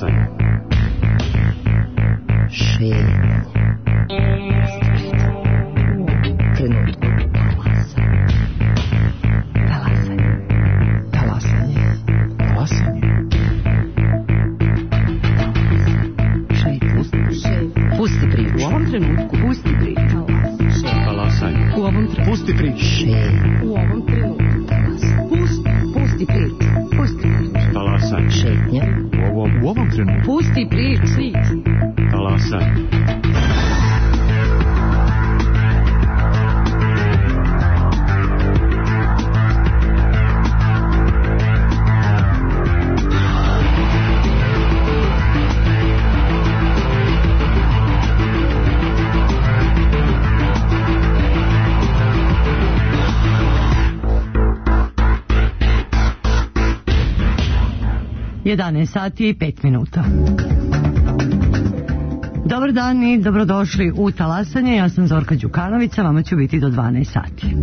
Talasaj. Šetnja. Trenutku talasaj. Talasaj. Talasanje. Talasanje. Pusti priču. U ovom trenutku pusti priču. Talasaj. U ovom trenutku Pusti priču. u ovom trenutku pusti priču. Pusti priču. Talasaj. Šetnja. U ovom trenutku. Pusti priču. Talasaj. Sati i 5 minuta. Dobar dan i dobrodošli u Talasanje. Ja sam Zorka Đukanovića, vama ću biti do 12 sati.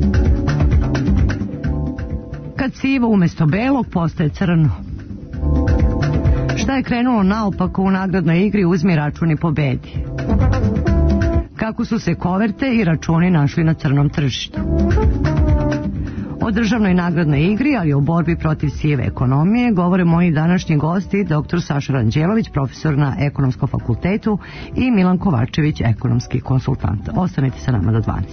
Kad sivo umjesto belog postaje crno. Šta je krenulo naopako u nagradnoj igri Uzmi račun i pobedi? Kako su se koverte i računi našli na crnom tržištu? O državnoj nagradnoj igri, ali o borbi protiv sive ekonomije, govore moji današnji gosti, dr. Saša Ranđelović, profesor na Ekonomskom fakultetu, i Milan Kovačević, ekonomski konsultant. Ostanite sa nama do 12.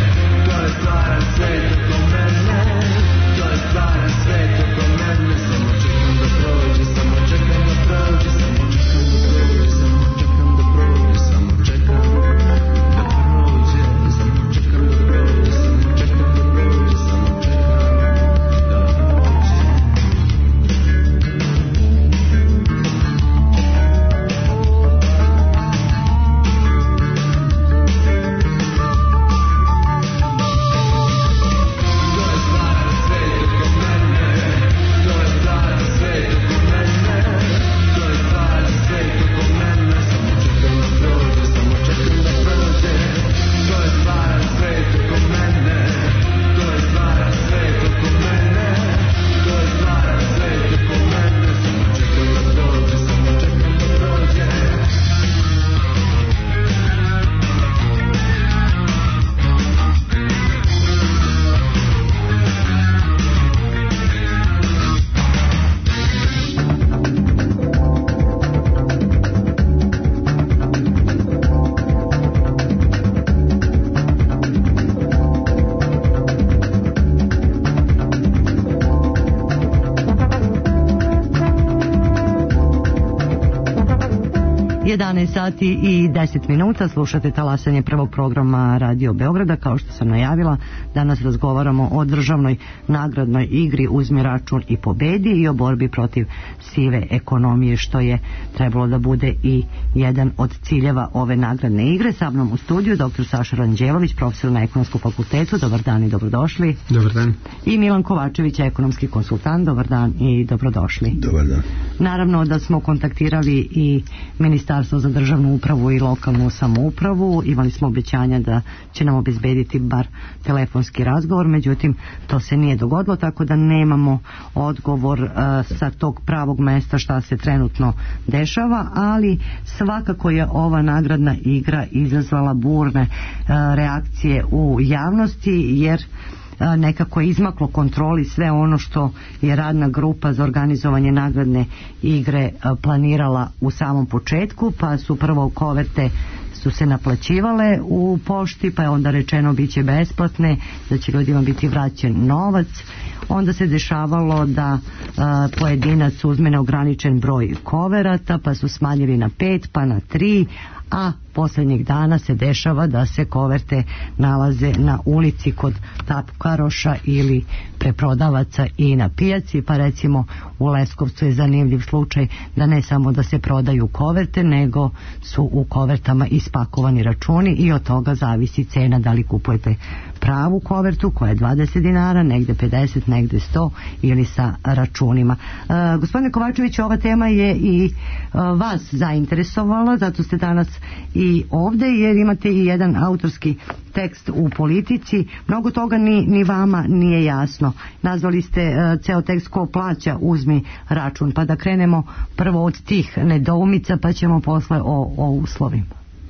Samo 11 sati i 10 minuta, slušate talasanje prvog programa Radio Beograda. Kao što sam najavila, danas razgovaramo o državnoj nagradnoj igri Uzmi račun i pobedi i o borbi protiv sive ekonomije, što je trebalo da bude i jedan od ciljeva ove nagradne igre. Sa mnom u studiju dr. Saša Ranđelović, profesor na Ekonomskom fakultetu. Dobar dan i dobrodošli. Dobar dan. I Milan Kovačević, ekonomski konsultant. Dobar dan i dobrodošli. Dobar dan. Naravno da smo kontaktirali i Ministarstvo za državnu upravu i lokalnu samoupravu. Imali smo obećanja da će nam obezbediti bar telefonski razgovor, međutim to se nije dogodilo, tako da nemamo odgovor sa tog pravog mesta šta se trenutno dešava, ali svakako je ova nagradna igra izazvala burne reakcije u javnosti, jer nekako je izmaklo kontroli sve ono što je radna grupa za organizovanje nagradne igre planirala u samom početku, pa su prvo koverte su se naplaćivale u pošti, pa je onda rečeno bit će besplatne, da će ljudima biti vraćen novac. Onda se dešavalo da pojedinac uzme neograničen broj koverata, pa su smanjili na 5, pa na 3, a posljednjih dana se dešava da se koverte nalaze na ulici kod tapkaroša ili preprodavaca i na pijaci, pa recimo u Leskovcu je zanimljiv slučaj da ne samo da se prodaju koverte, nego su u kovertama ispakovani računi i od toga zavisi cena, da li kupujete pravu kovertu koja je 20 dinara, negde 50, negde 100 ili sa računima. Gospodine Kovačević, ova tema je i vas zainteresovala, zato ste danas i ovde, jer imate i jedan autorski tekst u Politici. Mnogo toga ni vama nije jasno. Nazvali ste ceo tekst Ko plaća, uzmi račun, pa da krenemo prvo od tih nedoumica, pa ćemo posle o uslovima.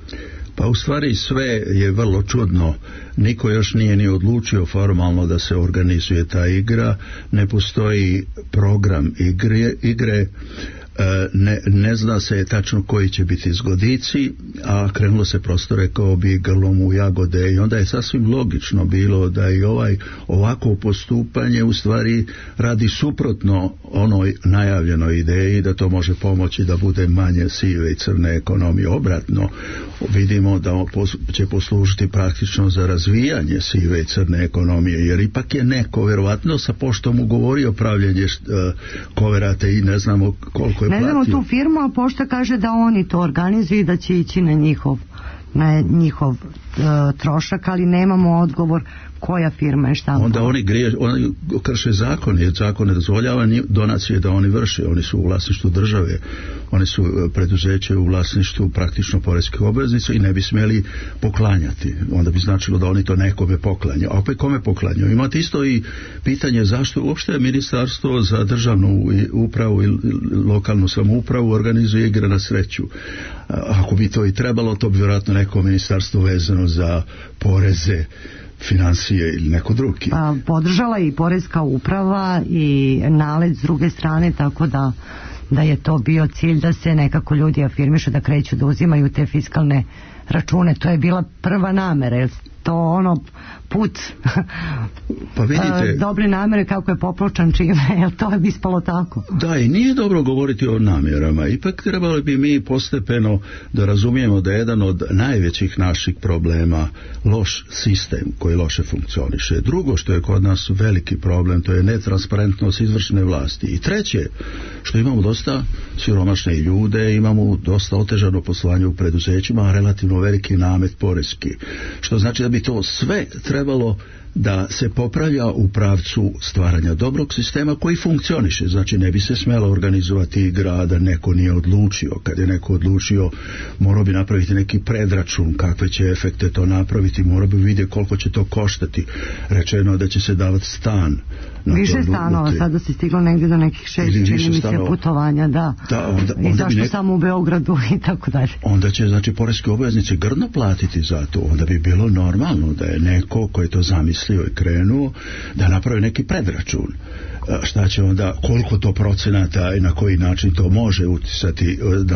Pa u stvari sve je vrlo čudno. Niko još nije ni odlučio formalno da se organizuje ta igra. Ne postoji program igre. Ne zna se tačno koji će biti zgodici, a krenulo se prosto, rekao bi, grlom u jagode, i onda je sasvim logično bilo da i ovako postupanje u stvari radi suprotno onoj najavljenoj ideji da to može pomoći da bude manje sive i crne ekonomije. Obratno, vidimo da će poslužiti praktično za razvijanje sive i crne ekonomije, jer ipak je neko verovatno sa poštom ugovorio pravljenje koverata i ne znamo koliko je platio. Ne znamo tu firmu, a pošta kaže da oni to organizuju i da će ići na njihov trošak, ali nemamo odgovor koja firma je štampala. Onda oni krše zakon, jer zakon ne dozvoljava donacije da oni vrše. Oni su u vlasništvu države, oni su preduzeće u vlasništvu praktično poreskih obveznica i ne bi smjeli poklanjati. Onda bi značilo da oni to nekome poklanjaju. A opet kome poklanjaju? Imate isto i pitanje zašto uopšte Ministarstvo za državnu upravu i lokalnu samoupravu organizuje igre na sreću. Ako bi to i trebalo, to bi vjerojatno neko ministarstvo vezano za poreze, financije ili neko drugi. Podržala i poreska uprava i NALED s druge strane, tako da je to bio cilj da se nekako ljudi afirmišu, da kreću da uzimaju te fiskalne račune. To je bila prva namera, jer to ono put pa vidite, dobre namere kako je popločan čime, jer to je ispalo tako. Da, i nije dobro govoriti o namjerama. Ipak trebali bi mi postepeno da razumijemo da je jedan od najvećih naših problema loš sistem koji loše funkcioniše. Drugo što je kod nas veliki problem, to je netransparentnost izvršne vlasti. I treće, što imamo dosta siromašne ljude, imamo dosta otežano poslovanje u preduzećima, a relativno veliki namet poreski. Što znači da bi to sve trebalo da se popravlja u pravcu stvaranja dobrog sistema koji funkcioniše. Znači ne bi se smjela organizovati igra da neko nije odlučio. Kad je neko odlučio, morao bi napraviti neki predračun kakve će efekte to napraviti, morao bi vidjeti koliko će to koštati. Rečeno da će se davati stan. Više stanova, sada se stiglo negdje do nekih 6, čini mi se, putovanja, da. Onda i zašto samo u Beogradu i tako dalje. Onda će, znači, poreski obveznici grdno platiti za to. Onda bi bilo normalno da je neko koji je to zamislio i krenuo da napravi neki predračun. Šta će onda, koliko to procenata i na koji način to može utisati da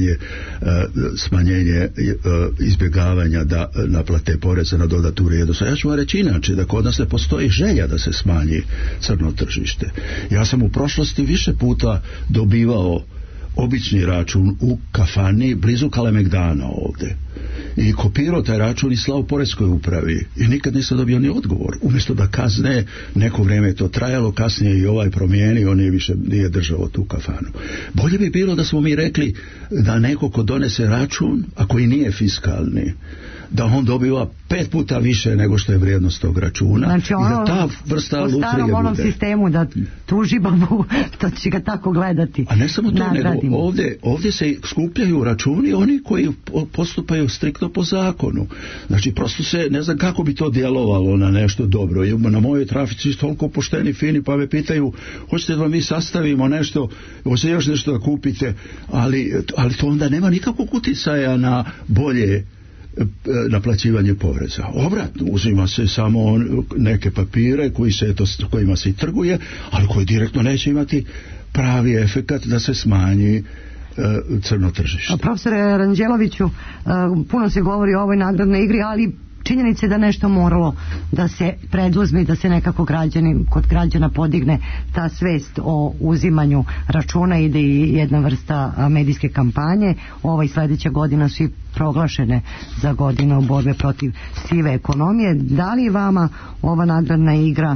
smanjenje izbjegavanja da naplate poreza na dodatu vrijednost. Ja ću vam reći inače da kod nas ne postoji želja da se smanji crno tržište. Ja sam u prošlosti više puta dobivao obični račun u kafani blizu Kalemegdana ovdje i kopirao taj račun i slao poreskoj upravi i nikad nisam dobio ni odgovor. Umjesto da kazne, neko vrijeme je to trajalo, kasnije i ovaj promijenio, on je više nije držao tu kafanu. Bolje bi bilo da smo mi rekli da neko ko donese račun, a koji nije fiskalni, da on dobiva 5 puta više nego što je vrijednost tog računa, znači, i da ta vrsta lutrije bude. Po starom onom sistemu da tužibabu, to će ga tako gledati. A ne samo to, nagradimo. nego ovdje se skupljaju računi oni koji postupaju striktno po zakonu. Znači prosto se, ne znam kako bi to djelovalo na nešto dobro. Na mojoj trafici toliko pošteni, fini, pa me pitaju, hoćete da mi sastavimo nešto, hoćete još nešto da kupite, ali to onda nema nikakvog utjecaja na bolje naplaćivanje poreza. Obratno, uzima se samo neke papire kojima se i trguje, ali koji direktno neće imati pravi efekat da se smanji crno tržište. Profesore Ranđeloviću, puno se govori o ovoj nagradnoj igri, ali činjenica je da nešto moralo da se preduzme i da se nekako kod građana podigne ta svest o uzimanju računa, ide i jedna vrsta medijske kampanje. Ova i sljedeća godina su i proglašene za godinu borbe protiv sive ekonomije. Da li vama ova nagradna igra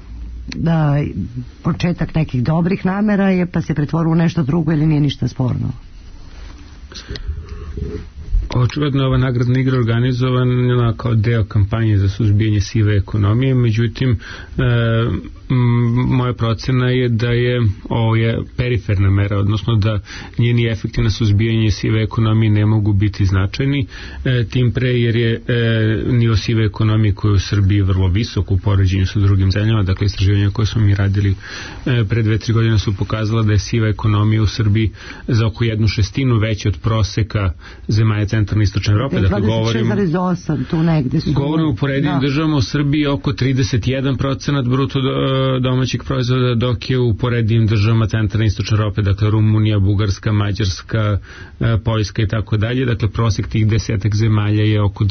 početak nekih dobrih namera je pa se pretvorilo u nešto drugo ili nije ništa sporno? Očigledno ova nagradna igra organizovana kao deo kampanje za suzbijanje sive ekonomije, međutim moja procena je da je ovo je periferna mera, odnosno da njeni efekti na suzbijanje sive ekonomije ne mogu biti značajni, tim pre jer je nivo sive ekonomije koji je u Srbiji vrlo visok u poređenju sa drugim zemljama. Dakle, istraživanja koje smo mi radili pre 2-3 godine su pokazala da je siva ekonomija u Srbiji za oko 1/6 veća od proseka zemalja centralne i istočne Evrope. Dakle, 26,8 tu negde su. Govorimo u porednim državama, u Srbiji oko 31% bruto domaćeg proizvoda, dok je u porednim državama centralne i istočne Evrope, dakle Rumunija, Bugarska, Mađarska, Poljska i tako dalje. Dakle, prosek tih 10 zemalja je oko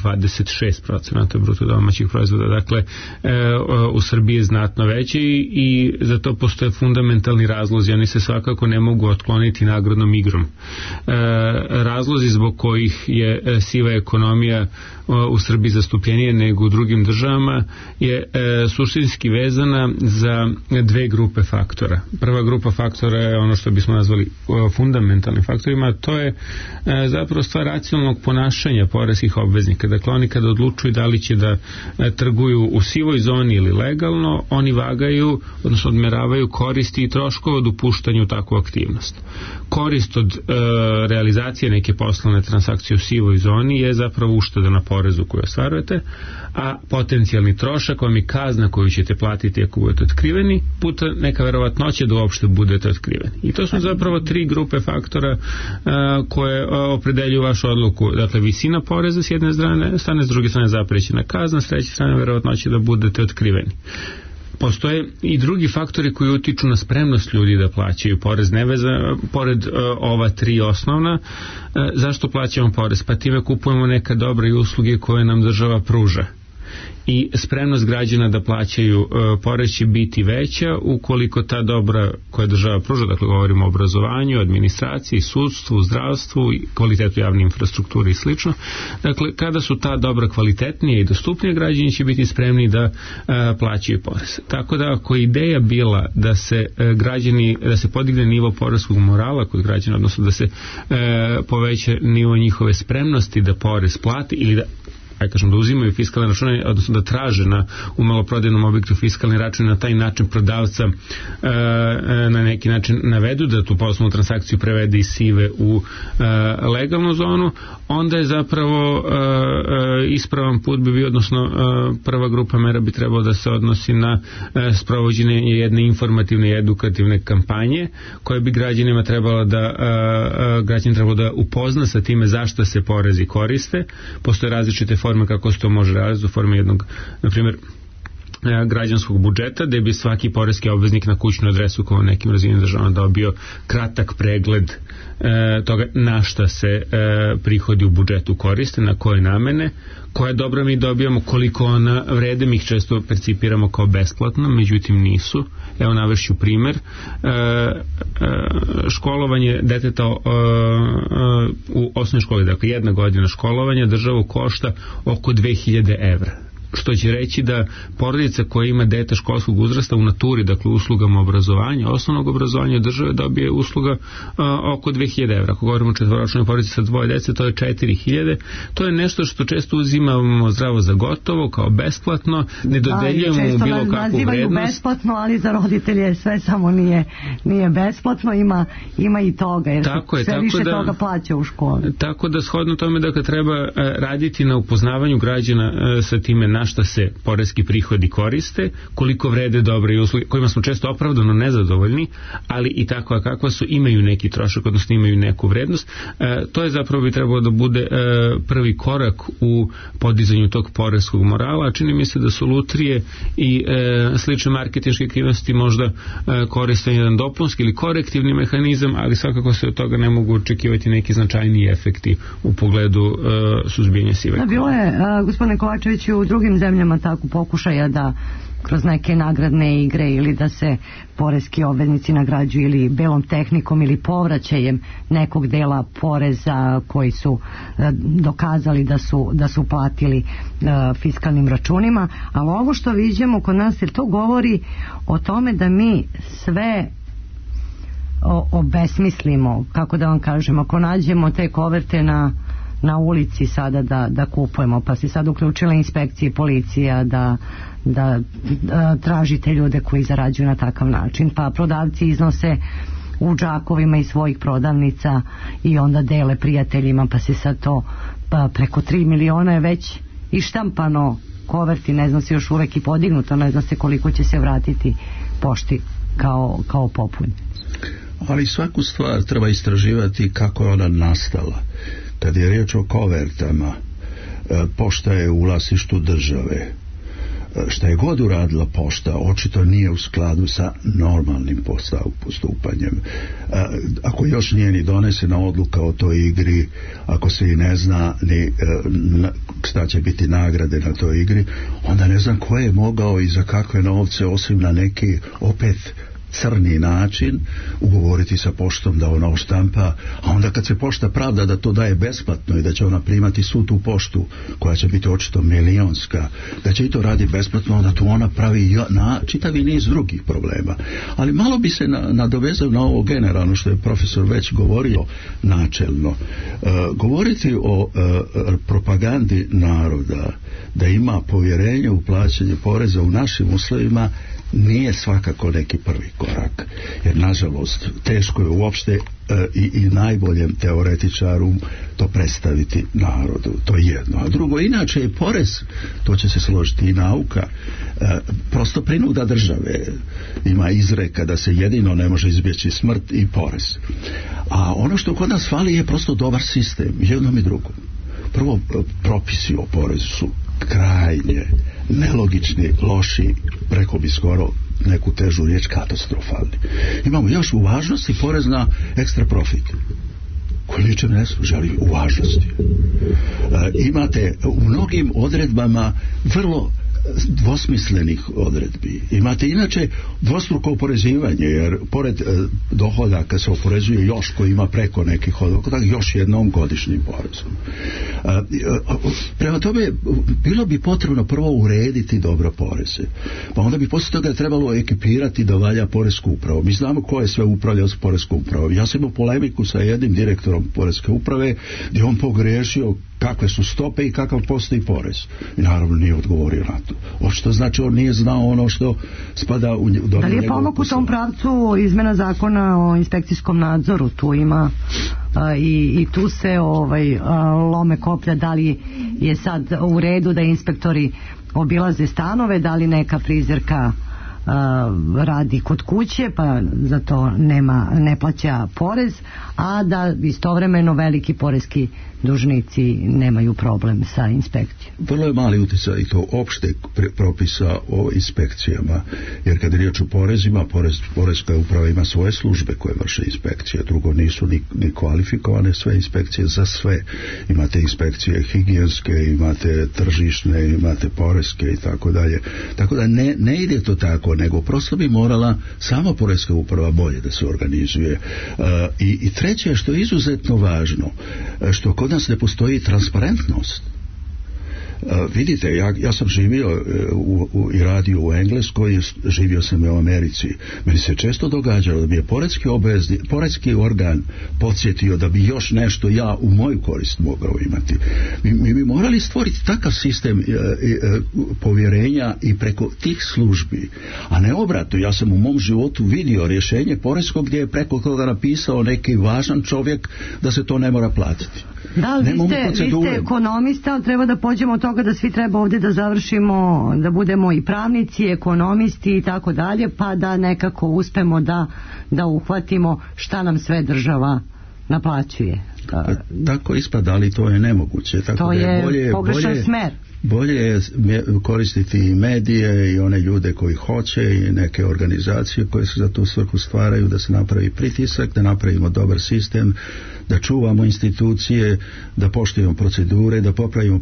26% bruto domaćeg proizvoda. Dakle, u Srbiji je znatno veći i za to postoje fundamentalni razlozi. Oni se svakako ne mogu otkloniti nagradnom igrom. Razlozi zbog kojih je siva ekonomija u Srbiji zastupljenije nego u drugim državama je suštinski vezana za dve grupe faktora. Prva grupa faktora je ono što bismo nazvali fundamentalnim faktorima, a to je zapravo stvar racionalnog ponašanja poreskih obveznika. Dakle, oni kada odlučuju da li će da trguju u sivoj zoni ili legalno, oni vagaju, odnosno odmeravaju koristi i troškove od upuštanja u takvu aktivnost. Korist od realizacije neke poslovne transakcije u sivoj zoni je zapravo ušteda na porezu koju ostvarujete, a potencijalni trošak vam je kazna koju ćete platiti ako budete otkriveni, puta neka verovatnoća da uopšte budete otkriveni. I to su zapravo tri grupe faktora koje opredeljuju vašu odluku. Dakle, visina poreza s jedne strane, s druge strane zaprećena kazna, s treće strane verovatnoća da budete otkriveni. Postoje i drugi faktori koji utiču na spremnost ljudi da plaćaju porez, pored ova tri osnovna. Zašto plaćamo porez? Pa time kupujemo neka dobra i usluge koje nam država pruža. I spremnost građana da plaćaju porez će biti veća ukoliko ta dobra koja država pruža, dakle govorimo o obrazovanju, administraciji, sudstvu, zdravstvu, kvalitetu javne infrastrukture i slično. Dakle, kada su ta dobra kvalitetnije i dostupnije, građani će biti spremni da plaćaju porez. Tako da ako je ideja bila da se da se podigne nivo poreskog morala kod građana, odnosno da se poveća nivo njihove spremnosti da porez plati ili da uzimaju fiskalne račune, odnosno da traže na maloprodajnom objektu fiskalni račun i na taj način prodavca na neki način navedu da tu poslovnu transakciju prevede iz sive u legalnu zonu, onda je zapravo ispravan put bi bio, odnosno prva grupa mera bi trebalo da se odnosi na sprovođenje jedne informativne i edukativne kampanje koje bi građanima trebalo da upozna sa time zašto se porezi koriste. Postoje različite forme kako se to može realizovati, forme jednog, na primjer, građanskog budžeta, gde bi svaki poreski obveznik na kućnu adresu kao u nekim razvijenim državama dobio kratak pregled toga na šta se prihodi u budžetu koriste, na koje namene, koje dobra mi dobijamo, koliko ona vrede. Mi ih često percipiramo kao besplatno, međutim nisu. Evo navešću primer. Školovanje deteta u osnovnoj školi, dakle 1 godina školovanja, državu košta oko 2000 evra. Što će reći da porodica koja ima dete školskog uzrasta u naturi, dakle uslugama obrazovanja, osnovnog obrazovanja države, dobije usluga oko 2000 evra. Ako govorimo o četvoročnoj porodici sa 2 dece, to je 4000. To je nešto što često uzimamo zdravo za gotovo, kao besplatno, ne dodeljujemo mu bilo kakvu nazivaju vrednost. Besplatno, ali za roditelje sve samo nije besplatno, ima i toga, jer sve više toga plaća u školi. Tako da shodno tome da treba raditi na upoznavanju građana sa time na šta se poreski prihodi koriste, koliko vrede dobre i usluge, kojima smo često opravdano nezadovoljni, ali i takva kakva su, imaju neki trošak, odnosno imaju neku vrednost. To je zapravo bi trebalo da bude prvi korak u podizanju tog poreskog morala, a čini mi se da su lutrije i slične marketinške aktivnosti možda koriste jedan dopunski ili korektivni mehanizam, ali svakako se od toga ne mogu očekivati neki značajniji efekti u pogledu suzbijanja sive ekonomije. Bilo je, gospodine Kovačević, u drugim zemljama tako pokušaja da kroz neke nagradne igre ili da se poreski obveznici nagrađuju ili belom tehnikom ili povraćajem nekog dela poreza koji su dokazali da su platili fiskalnim računima, ali ovo što viđamo kod nas, jer to govori o tome da mi sve obesmislimo, kako da vam kažem, ako nađemo te koverte na ulici sada da kupujemo, pa se sad uključila inspekcija i policija da tražite ljude koji zarađuju na takav način, pa prodavci iznose u džakovima iz svojih prodavnica i onda dele prijateljima, pa se sad to preko 3 miliona je već i štampano koverti, ne zna se još uvek i podignuto, ne zna se koliko će se vratiti pošti kao popun. Ali svaku stvar treba istraživati kako je ona nastala. Kad je riječ o kovertama, pošta je u vlasništvu države. Šta je god uradila pošta, očito nije u skladu sa normalnim postupanjem. Ako još nije ni donesena odluka o toj igri, ako se i ne zna ni šta će biti nagrade na toj igri, onda ne znam ko je mogao i za kakve novce, osim na neki opet crni način, ugovoriti sa poštom da ona oštampa, a onda kad se pošta pravda da to daje besplatno i da će ona primati svu tu poštu koja će biti očito milionska, da će i to radi besplatno, onda tu ona pravi čitavi niz drugih problema. Ali malo bi se nadovezao na ovo generalno što je profesor već govorio načelno. Govoriti o propagandi naroda da ima povjerenje u plaćanje poreza u našim uslovima nije svakako neki prvi korak, jer nažalost teško je uopšte i najboljem teoretičaru to predstaviti narodu, to je jedno. A drugo, inače je porez, to će se složiti i nauka, prosto prinuda države. Ima izreka da se jedino ne može izbjeći smrt i porez. A ono što kod nas fali je prosto dobar sistem, jednom i drugom. Prvo, propisi o porezu su krajnje nelogični, loši, preko bi skoro neku težu riječ, katastrofalni. Imamo još u važnosti porez na ekstra profit, koji ničem ne služi, u važnosti. Imate u mnogim odredbama vrlo dvosmislenih odredbi. Imate inače dvostruko oporezivanje, jer pored dohodaka se oporezuje još koji ima preko nekih dohodaka još jednom godišnjim porezom. Prema tome bilo bi potrebno prvo urediti dobro poreze, pa onda bi poslije toga trebalo ekipirati da valja poresku upravu. Mi znamo ko je sve upravljao s poreskom upravom. Ja sam imao polemiku sa jednim direktorom poreske uprave gdje on pogriješio kakve su stope i kakav postoji porez. I naravno nije odgovorio na to. Što znači on nije znao ono što spada u domenu. Da li je pomak u tom pravcu izmena zakona o inspekcijskom nadzoru? Tu ima i tu se lome koplja, da li je sad u redu da inspektori obilaze stanove, da li neka prizerka radi kod kuće pa za to ne plaća porez, a da istovremeno veliki poreski dužnici nemaju problem sa inspekcijom. Vrlo je mali utjecaj i to opšte propisa o inspekcijama, jer kad je riječ o porezima, porezka uprava ima svoje službe koje vrše inspekcije, drugo nisu ni kvalifikovane sve inspekcije za sve. Imate inspekcije higijenske, imate tržišne, imate porezke i tako dalje. Tako da ne ide to tako, nego prosto bi morala sama porezka uprava bolje da se organizuje. I treće, što je izuzetno važno, što kod nas ne postoji transparentnost. Vidite, ja sam živio i radio u Engleskoj, živio sam i u Americi. Meni se često događalo da bi je poreski organ podsjetio da bi još nešto ja u moju korist mogao imati. Mi bi morali stvoriti takav sistem povjerenja i preko tih službi, a ne obratno. Ja sam u mom životu vidio rješenje poreskog gdje je preko toga napisao neki važan čovjek da se to ne mora platiti. Da, vi ste ekonomista, ali treba da pođemo od toga da svi treba ovdje da završimo, da budemo i pravnici, ekonomisti i tako dalje, pa da nekako uspemo da uhvatimo šta nam sve država naplaćuje. Tako ispada, ali to je nemoguće. Tako to je pogrešan smer. Bolje je koristiti i medije i one ljude koji hoće i neke organizacije koje se za tu svrhu stvaraju, da se napravi pritisak, da napravimo dobar sistem, da čuvamo institucije, da poštujemo procedure, da popravimo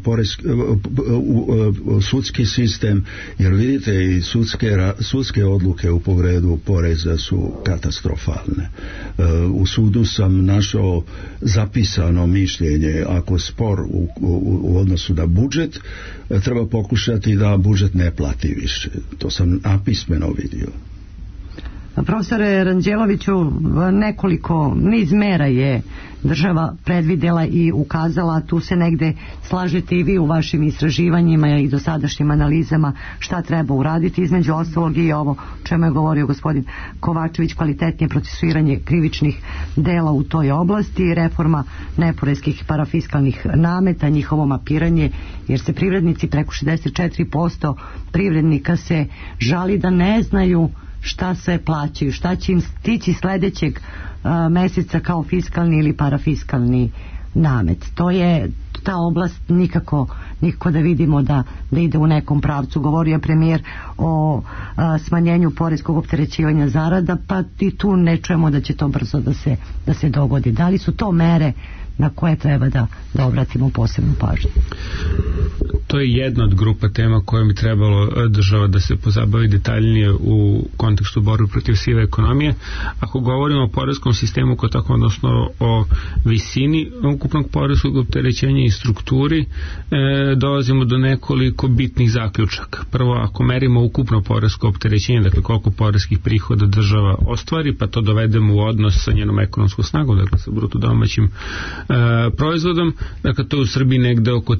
sudski sistem, jer vidite i sudske odluke u pogledu poreza su katastrofalne. U sudu sam našao zapisano mišljenje, ako spor u odnosu na budžet, treba pokušati da budžet ne plati više. To sam napismeno vidio. Profesore Ranđeloviću, niz mera je država predvidjela i ukazala, tu se negde slažete i vi u vašim istraživanjima i dosadašnjim analizama šta treba uraditi, između ostalog i ovo čemu je govorio gospodin Kovačević, kvalitetnije procesuiranje krivičnih dela u toj oblasti, reforma neporeskih parafiskalnih nameta, njihovo mapiranje, jer se privrednici, preko 64% privrednika se žali da ne znaju šta se plaćaju, šta će im stići sljedećeg mjeseca kao fiskalni ili parafiskalni namet. To je ta oblast nikako da vidimo da ide u nekom pravcu. Govorio je premijer o smanjenju poreskog opterećivanja zarada, pa i tu ne čujemo da će to brzo da se dogodi. Da li su to mere na koje treba da obratimo posebnu pažnju? To je jedna od grupa tema kojom bi trebalo država da se pozabavi detaljnije u kontekstu borbe protiv sive ekonomije. Ako govorimo o poreskom sistemu kao tako, odnosno o visini ukupnog poreskog opterećenja i strukturi, dolazimo do nekoliko bitnih zaključaka. Prvo, ako merimo ukupno poresko opterećenje, dakle koliko poreskih prihoda država ostvari, pa to dovedemo u odnos sa njenom ekonomskom snagom, dakle sa bruto domaćim proizvodom, dakle to u Srbiji negde oko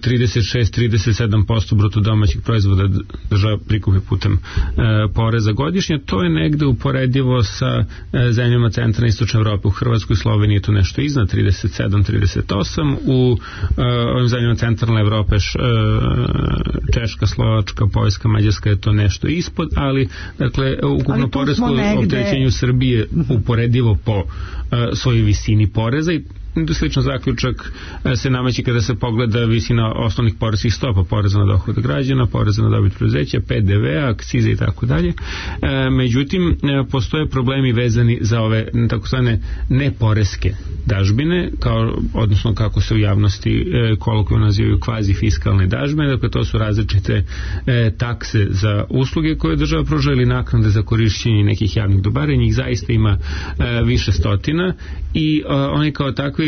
36-37% bruto domaćih proizvoda država prikupi putem poreza godišnje. To je negde uporedivo sa zemljama centralne i istočne Evrope. U Hrvatskoj i Sloveniji je to nešto iznad 37-38%, u ovim zemljama centralne Evrope Češka, Slovačka, Poljska, Mađarska je to nešto ispod, ali dakle ukupno poresko opterećenje u Srbiji je uporedivo po svojoj visini poreza i sličan zaključak se nameće kada se pogleda visina osnovnih poreskih stopa, poreza na dohodak građana, poreza na dobit preduzeća, PDV-a, akcize i tako dalje. Međutim, postoje problemi vezani za ove takozvane neporeske dažbine, odnosno kako se u javnosti kolokvijalno nazivaju kvazi fiskalne dažbine, dakle to su različite takse za usluge koje država pruža ili naknade za korišćenje nekih javnih dobara, njih zaista ima više stotina i oni kao takvi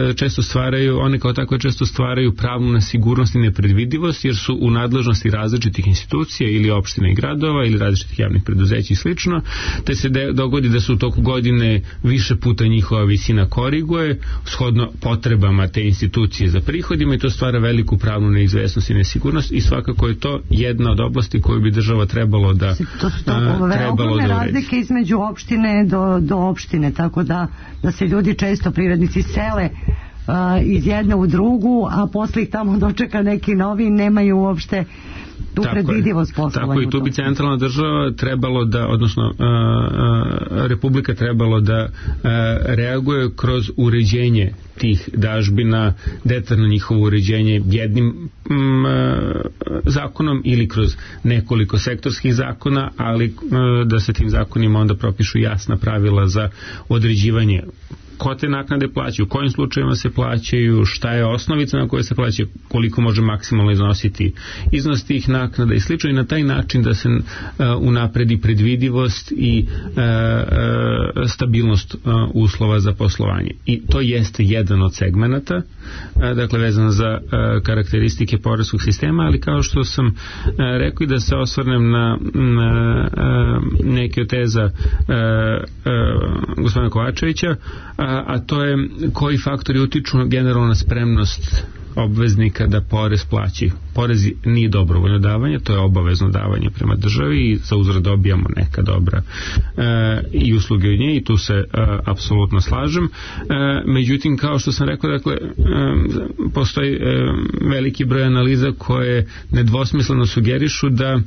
često stvaraju pravnu nesigurnost i nepredvidivost, jer su u nadležnosti različitih institucija ili opština i gradova ili različitih javnih preduzeća i slično, te se dogodi da se u toku godine više puta njihova visina koriguje shodno potrebama te institucije za prihodima i to stvara veliku pravnu neizvesnost i nesigurnost i svakako je to jedna od oblasti koju bi država trebalo da ogromne razlike između opštine do opštine, tako da se ljudi često privrednici sele iz jedne u drugu, a posle ih tamo dočeka neki novi, nemaju uopšte tu predvidivost poslovanja. Tako i tu bi centralna država trebalo da, odnosno Republika trebalo da reaguje kroz uređenje tih dažbina, detaljno njihovo uređenje jednim zakonom ili kroz nekoliko sektorskih zakona, ali da se tim zakonima onda propišu jasna pravila za određivanje ko te naknade plaćaju, u kojim slučajima se plaćaju, šta je osnovica na kojoj se plaćaju, koliko može maksimalno iznositi iznos tih naknada i slično, i na taj način da se unapredi predvidivost i stabilnost uslova za poslovanje. I to jeste jedan od segmenata, dakle vezano za karakteristike poreskog sistema, ali kao što sam rekao i da se osvrnem na neke od teza gospodina Kovačevića, a to je koji faktori utiču generalno na spremnost obveznika da porez plaćaju. Porez nije dobrovoljno davanje, to je obavezno davanje prema državi i za uzvrat dobijamo neka dobra i usluge od nje i tu se apsolutno slažem. Međutim, kao što sam rekao, dakle, postoji veliki broj analiza koje nedvosmisleno sugerišu da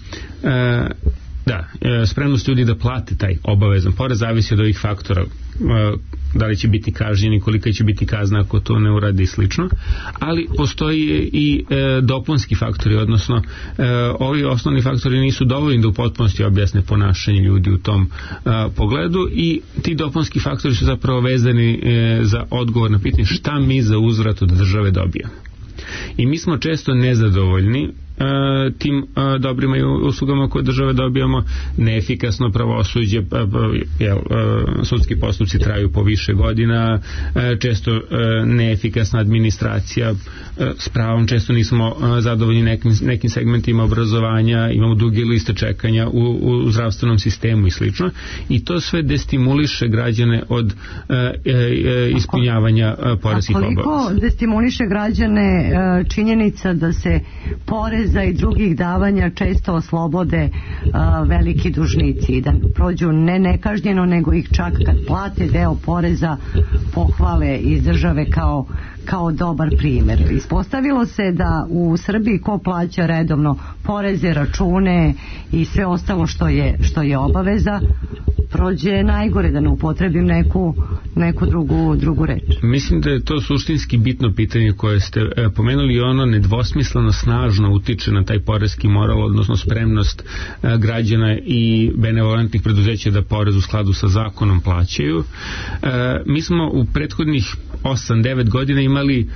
spremnost ljudi da plate taj obavezan porez zavisi od ovih faktora, da li će biti kažnjeni, kolika će biti kazna ako to ne uradi i slično, ali postoji i dopunski faktori, odnosno ovi osnovni faktori nisu dovoljni da u potpunosti objasne ponašanje ljudi u tom pogledu, i ti dopunski faktori su zapravo vezani za odgovor na pitanje šta mi za uzvrat od države dobijamo. I mi smo često nezadovoljni tim dobrima i uslugama koje države dobijamo, neefikasno pravosuđe, sudski postupci traju po više godina, često neefikasna administracija, s pravom često nismo zadovoljni nekim segmentima obrazovanja, imamo duge liste čekanja u zdravstvenom sistemu i slično, i to sve destimuliše građane od ispunjavanja poreskih obaveza. A koliko destimuliše građane činjenica da se poreza i drugih davanja često oslobode veliki dužnici i da prođu ne nekažnjeno, nego ih čak kad plate deo poreza pohvale iz države kao dobar primjer. Ispostavilo se da u Srbiji ko plaća redovno poreze, račune i sve ostalo što je obaveza, prođe najgore, da ne upotrebim neku drugu reč. Mislim da je to suštinski bitno pitanje koje ste pomenuli, i ono nedvosmisleno snažno utiče na taj poreski moral, odnosno spremnost građana i benevolentnih preduzeća da porez u skladu sa zakonom plaćaju. Mi smo u prethodnih 8-9 godina imali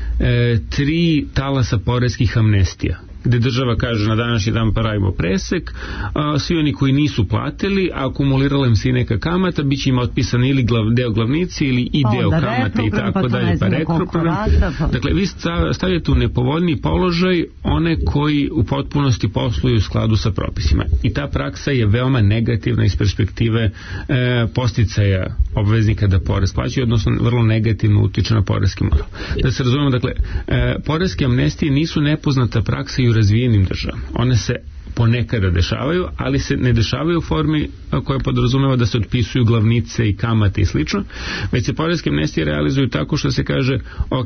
3 talasa poreskih amnestija, gde država kaže na današnji dan pravimo presek, svi oni koji nisu platili, a akumulirala im se i neka kamata, bit će im otpisan ili deo glavnici ili i deo kamate i tako dalje, pa retroprogram. Dakle, vi stavljate u nepovoljni položaj one koji u potpunosti posluju u skladu sa propisima, i ta praksa je veoma negativna iz perspektive posticaja obveznika da porez plaćaju, odnosno vrlo negativno utiče na poreski moral. Da se razumemo, dakle, poreske amnestije nisu nepoznata praksa i u razvijenim državama. One se ponekada dešavaju, ali se ne dešavaju u formi koja podrazumeva da se otpisuju glavnice i kamate i slično, već se poreske amnestije realizuju tako što se kaže, ok,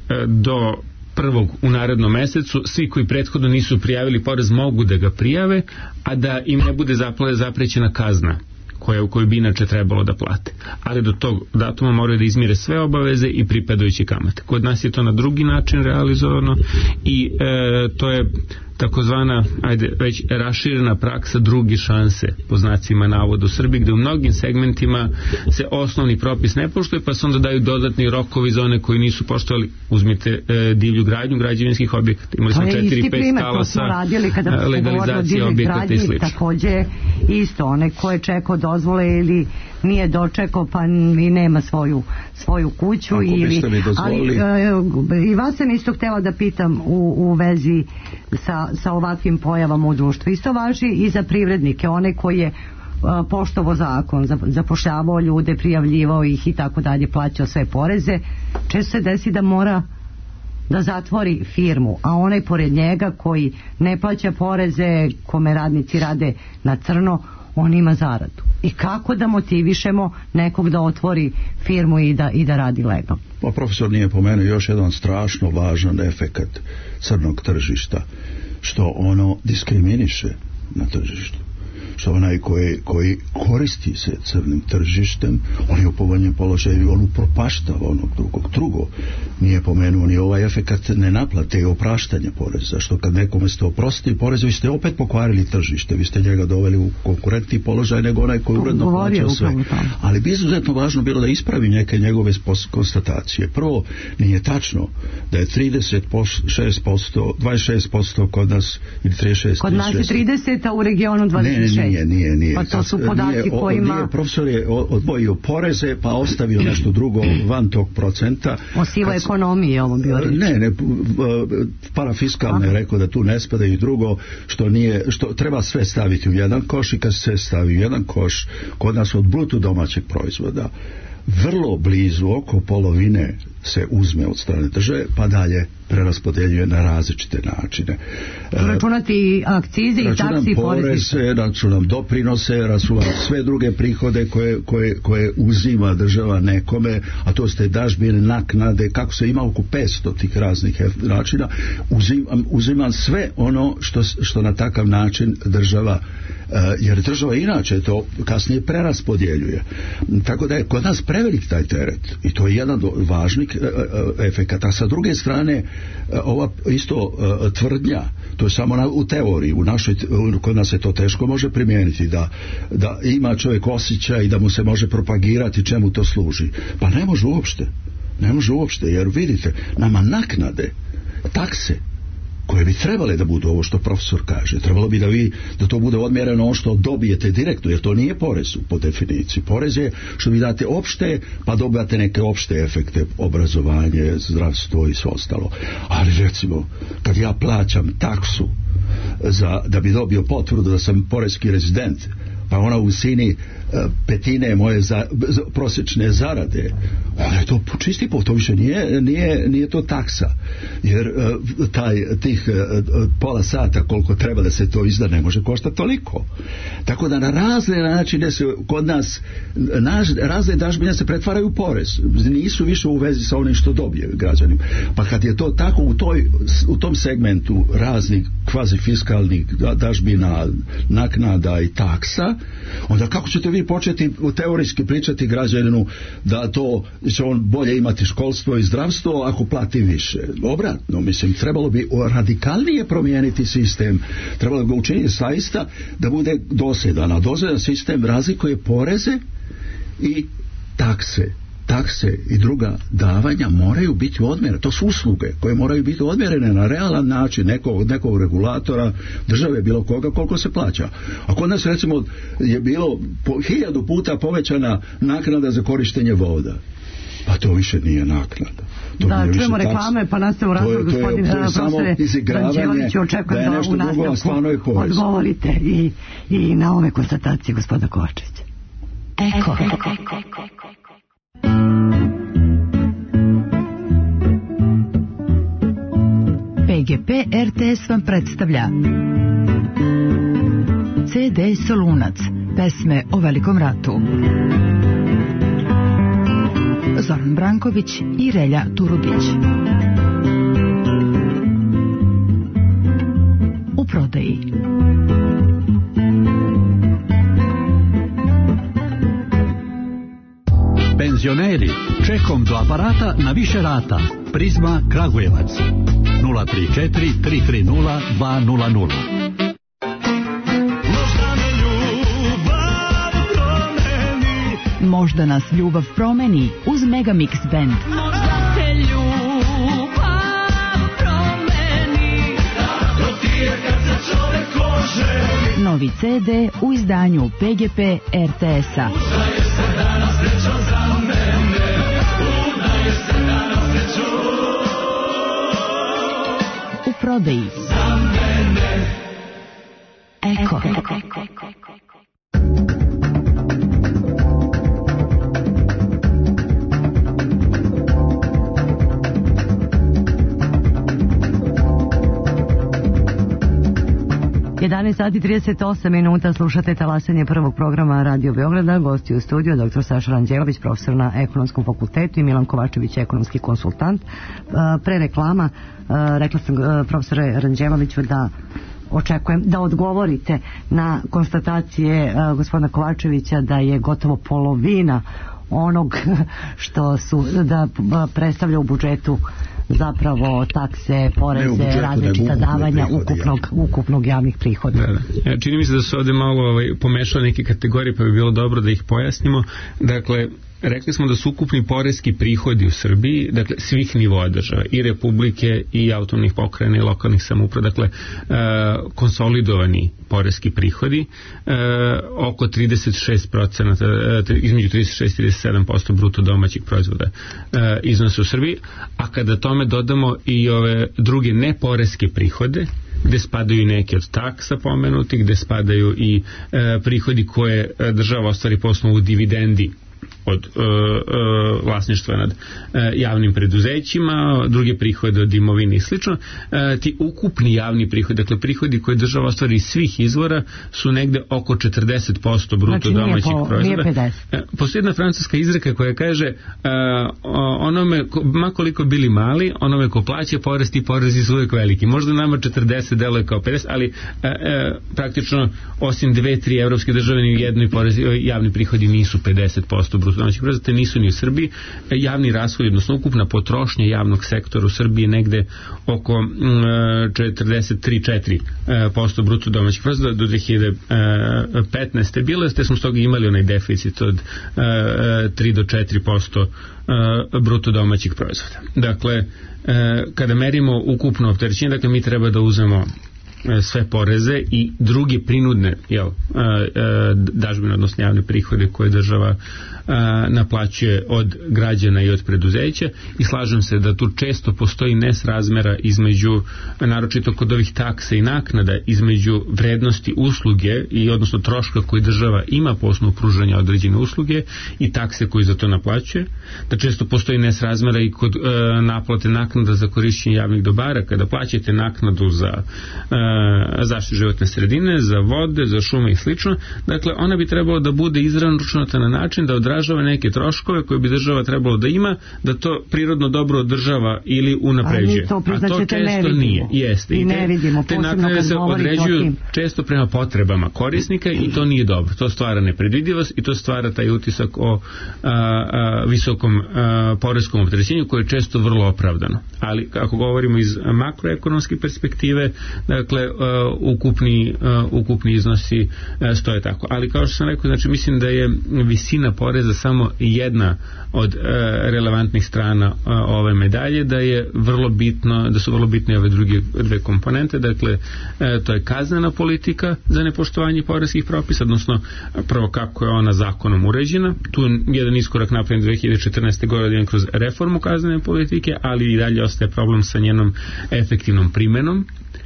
do prvog u narednom mesecu svi koji prethodno nisu prijavili porez mogu da ga prijave, a da im ne bude zaprećena kazna koju bi inače trebalo da plate. Ali do tog datuma moraju da izmire sve obaveze i pripadajuće kamate. Kod nas je to na drugi način realizovano i to je takozvana, već raširena praksa druge šanse, po znacima navoda u Srbiji, gde u mnogim segmentima se osnovni propis ne poštuje, pa se onda daju dodatni rokovi za one koji nisu poštovali. Uzmite divlju gradnju građevinskih objekata. Imali smo 4-5 talasa legalizacije objekata i slično. Takođe isto, onaj ko je čekao dozvole ili nije dočekao pa i nema svoju kuću. Ali i vas sam isto htjela da pitam u vezi sa ovakvim pojavama u društvu. Isto važi i za privrednike, one koji je poštovao zakon, zapošljavao ljude, prijavljivao ih i tako dalje, plaćao sve poreze. Često se desi da mora da zatvori firmu, a onaj pored njega koji ne plaća poreze, kome radnici rade na crno, on ima zaradu. I kako da motivišemo nekog da otvori firmu i da radi legalno? Pa profesor nije pomenuo još jedan strašno važan efekat crnog tržišta. što ono diskriminiše na tržištu, što onaj koji koristi se crnim tržištem, on je u povoljnijem položaju, on upropaštava onog drugog. Drugo, nije pomenuo ni ovaj efekat nenaplate i opraštanje poreza, što kad nekome ste oprostili porez, vi ste opet pokvarili tržište, vi ste njega doveli u konkurentni položaj nego onaj koji uredno plaća sve. Ali bi izuzetno važno bilo da ispravi neke njegove konstatacije. Prvo, nije tačno da je 26% kod nas, ili 36%. Kod nas je 30, a u regionu 26. Nije. Pa to su podaci kojima... Nije, profesor je odvojio poreze pa ostavio nešto drugo van tog procenta. O sivoj ekonomiji ovo bio reći. Ne, parafiskalno je rekao da tu ne spada i drugo, što treba sve staviti u jedan koš, i kad se stavi u jedan koš, kod nas od bruto domaćeg proizvoda vrlo blizu, oko polovine se uzme od strane države, pa dalje preraspodeljuje na različite načine. Računati akcize i taksi i poreze. Računam doprinose, računam sve druge prihode koje uzima država nekome, a to ste dažbine, naknade, kako se ima oko 500 tih raznih načina, uzimam sve ono što na takav način država, jer država inače to kasnije preraspodjeljuje. Tako da je kod nas prevelik taj teret i to je jedan od važnih efekata. Sa druge strane, ova isto tvrdnja, to je samo u teoriji, kod nas se to teško može primijeniti, da ima čovjek osjećaj i da mu se može propagirati čemu to služi. Pa ne može uopšte, jer vidite, nama naknade, takse koje bi trebale da budu ovo što profesor kaže, trebalo bi da to bude odmjereno ono što dobijete direktno, jer to nije porez po definiciji. Porez je što vi date opšte, pa dobijate neke opšte efekte, obrazovanje, zdravstvo i sve ostalo. Ali recimo, kad ja plaćam taksu da bi dobio potvrdu da sam porezki rezident, pa ona u visini petine moje prosječne zarade, onda je to čisti to više nije to taksa, jer tih pola sata koliko treba da se to izda ne može koštati toliko. Tako da na razne načine se kod nas razne dažbine se pretvaraju u porez, nisu više u vezi sa onim što dobije građanin. Pa kad je to tako u tom segmentu raznih kvazifiskalnih dažbina, naknada i taksa, onda kako ćete vi početi teorijski pričati građaninu da to će on bolje imati školstvo i zdravstvo ako plati više? Obratno, mislim, trebalo bi radikalnije promijeniti sistem, trebalo bi ga učiniti zaista da bude dosljedan, a dosljedan sistem razlikuje poreze i takse i druga davanja moraju biti odmjerene. To su usluge koje moraju biti odmjerene na realan način nekog regulatora, države, bilo koga, koliko se plaća. A kod nas recimo je bilo 1000 puta povećana naknada za korištenje voda. Pa to više nije naknada. Da, čujemo reklame, pa nastavu razvoj, gospodin profesore Ranđelović, očekujem da u nastavku odgovorite i na ove konstatacije gospodina Kovačevića. Eko. PGP RTS vam predstavlja CD Solunac, pesme o Velikom ratu. Zoran Branković i Relja Turudić. U prodaji. Penzioneri, čekom do aparata na više rata. Prizma Kragujevac 034 330 200. Možda nas ljubav promeni uz Megamix Band. Možda te ljubav promeni, dotije kad se čovek kože. Novi CD u izdanju PGP RTS-a. Udaje se danas srećo za mene, udaje se danas srećo u prodaji. za mene. Eko. 11 sati 38 minuta, slušate talasanje prvog programa Radio Beograda. Gosti u studiju dr. Saša Ranđelović, profesor na Ekonomskom fakultetu, i Milan Kovačević, ekonomski konsultant. Pre reklama rekla sam profesore Ranđeloviću da očekujem da odgovorite na konstatacije gospodina Kovačevića da je gotovo polovina onog što su da predstavlja u budžetu zapravo takse, poreze, različita davanja ukupnog javnih prihoda. Da. Čini mi se da su ovde malo pomešali neke kategorije, pa bi bilo dobro da ih pojasnimo. Dakle, rekli smo da su ukupni poreski prihodi u Srbiji, dakle svih nivoa države, i republike, i autonomnih pokrajina, i lokalnih samouprava, dakle konsolidovani poreski prihodi, oko 36%, između 36 i 37% bruto domaćeg proizvoda iznose u Srbiji, a kada tome dodamo i ove druge neporeske prihode, gde spadaju i neke od taksa pomenuti, gde spadaju i prihodi koje država ostvari po osnovu dividendi od vlasništva nad javnim preduzećima, druge prihode od imovine i slično. Ti ukupni javni prihodi, dakle prihodi koje država ostvari iz svih izvora, su negde oko 40% bruto domaćeg proizvoda. Postoji jedna francuska izreka koja kaže onome, makoliko bili mali, onome ko plaća porez, ti porezi su uvijek veliki. Možda nama 40 deluje kao 50, ali praktično osim 2-3 evropske države ni jednoj javni prihodi nisu 50% bruto domaćeg proizvoda, nisu ni u Srbiji. Javni rashodi, odnosno ukupna potrošnja javnog sektora u Srbiji je negde oko 43-4% bruto domaćeg proizvoda do 2015. bilo, te smo stoga imali onaj deficit od 3 do 4% bruto domaćeg proizvoda. Dakle, kada merimo ukupno opterećenje, dakle mi treba da uzmemo sve poreze i druge prinudne dažbine, odnosno javne prihode koje država naplaćuje od građana i od preduzeća, i slažem se da tu često postoji nesrazmera između, naročito kod ovih taksa i naknada, između vrednosti usluge i odnosno troška koji država ima po osnovu pružanja određene usluge i takse koji za to naplaćuje, da često postoji nesrazmera i kod naplate naknada za korišćenje javnih dobara. Kada plaćate naknadu za zaštitu životne sredine, za vode, za šume i slično, dakle ona bi trebalo da bude izračunata na način da odražava neke troškove koje bi država trebalo da ima, da to prirodno dobro održava ili unapređuje. A to često nije. Jeste. I te naknade se određuju često prema potrebama korisnika i to nije dobro. To stvara nepredvidivost i to stvara taj utisak o visokom poreskom opterećenju koje je često vrlo opravdano. Ali ako govorimo iz makroekonomske perspektive, dakle ukupni iznosi stoje tako. Ali kao što sam rekao, znači mislim da je visina poreza samo jedna od relevantnih strana ove medalje, da je vrlo bitno, da su vrlo bitne ove druge dve komponente. Dakle, to je kaznena politika za nepoštovanje poreskih propisa, odnosno prvo kako je ona zakonom uređena. Tu je jedan iskorak napravljen 2014. godine kroz reformu kaznene politike, ali i dalje ostaje problem sa njenom efektivnom primenom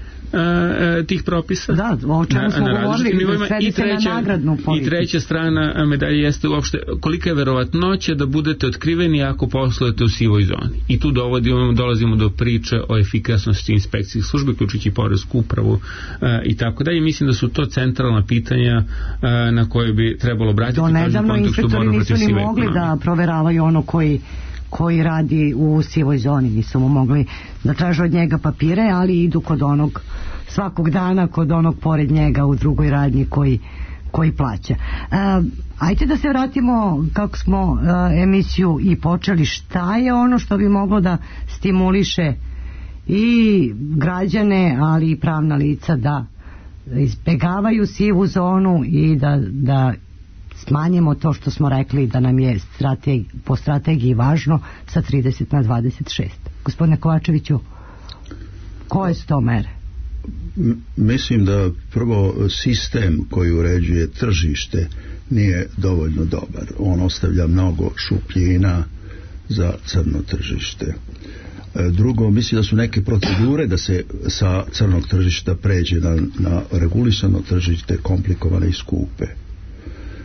tih propisa. Da, o čemu smo govorili, svedi se na nagradnu politiku. I treća strana medalje jeste uopšte kolika je verovatnoća da budete otkriveni ako poslujete u sivoj zoni. I tu dolazimo do priče o efikasnosti inspekcijskih službi, uključujući poresku upravu i tako dalje. Mislim da su to centralna pitanja na koje bi trebalo obratiti pažnju u kontekstu borbe protiv sive ekonomije. Inspektori nisu ni mogli da proveravaju ono koji radi u sivoj zoni, nisu mu mogli da traže od njega papire, ali idu kod onog svakog dana, kod onog pored njega u drugoj radnji koji plaća. Ajde da se vratimo kako smo emisiju i počeli. Šta je ono što bi moglo da stimuliše i građane, ali i pravna lica da izbegavaju sivu zonu i da smanjimo to što smo rekli da nam je po strategiji važno sa 30 na 26. Gospodine Kovačeviću, koje su to mere? Mislim da prvo sistem koji uređuje tržište nije dovoljno dobar. On ostavlja mnogo šupljina za crno tržište. Drugo, mislim da su neke procedure da se sa crnog tržišta pređe na regulisano tržište komplikovane i skupe.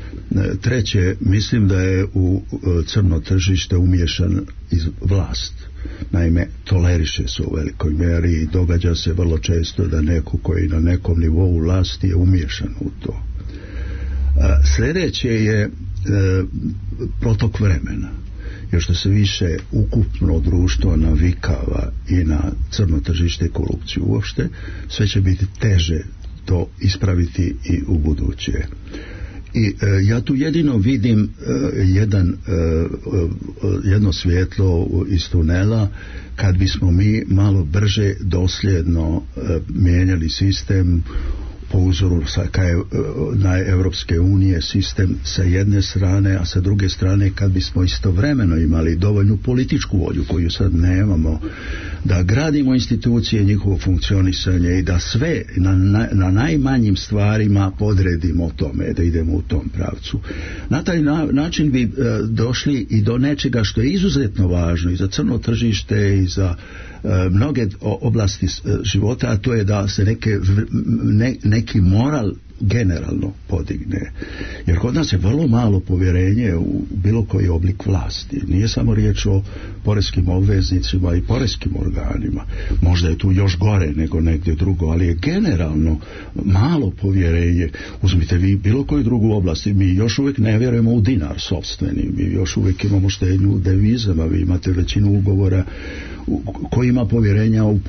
Treće, mislim da je u crno tržište umiješan vlast. Naime, toleriše se u velikoj mjeri i događa se vrlo često da neko koji na nekom nivou vlasti je umiješan u to. Sljedeće je protok vremena. Jer što se više ukupno društvo navikava i na crno tržište i korupciju uopšte, sve će biti teže to ispraviti i u buduće. I ja tu jedino vidim jedno svjetlo iz tunela, kad bismo mi malo brže dosljedno mijenjali sistem po uzoru na Europske unije, sistem sa jedne strane, a sa druge strane kad bismo istovremeno imali dovoljnu političku volju koju sad nemamo, da gradimo institucije, njihovo funkcionisanje i da sve na najmanjim stvarima podredimo tome, da idemo u tom pravcu. Na taj način bi došli i do nečega što je izuzetno važno i za crno tržište i za mnoge oblasti života, a to je da se neki moral generalno podigne. Jer kod nas je vrlo malo povjerenje u bilo koji oblik vlasti. Nije samo riječ o poreskim obveznicima i poreskim organima. Možda je tu još gore nego negdje drugo, ali je generalno malo povjerenje. Uzmite vi bilo koju drugu oblast. Mi još uvijek ne vjerujemo u dinar sopstveni. Mi još uvijek imamo štednju u devizama. Vi imate većinu ugovora ko ima povjerenja u